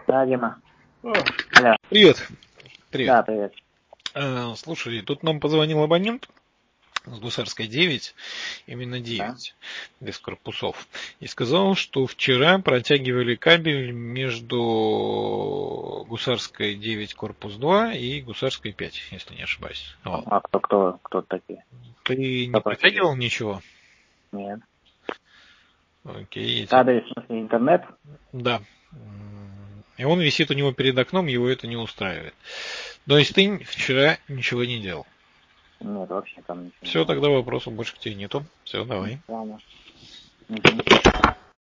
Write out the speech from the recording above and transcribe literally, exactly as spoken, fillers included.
Да, Дима. А, Алло. Привет. Привет. Да, привет. А, Слушай, тут нам позвонил абонент с Гусарской девять, именно Да. девять, без корпусов, и сказал, что вчера протягивали кабель между Гусарской девять корпус два и Гусарской пять, если не ошибаюсь. Вот. А кто, кто, кто такие? Ты не Кто протягивал? протягивал ничего? Нет. Окей, я тебе- Кабель, в смысле, интернет? Да. М, И он висит у него перед окном, его это не устраивает. То есть ты вчера ничего не делал. Нет, вообще там ничего не Все, было. тогда вопросов больше к тебе нету. Все, давай. Ладно. Мгм.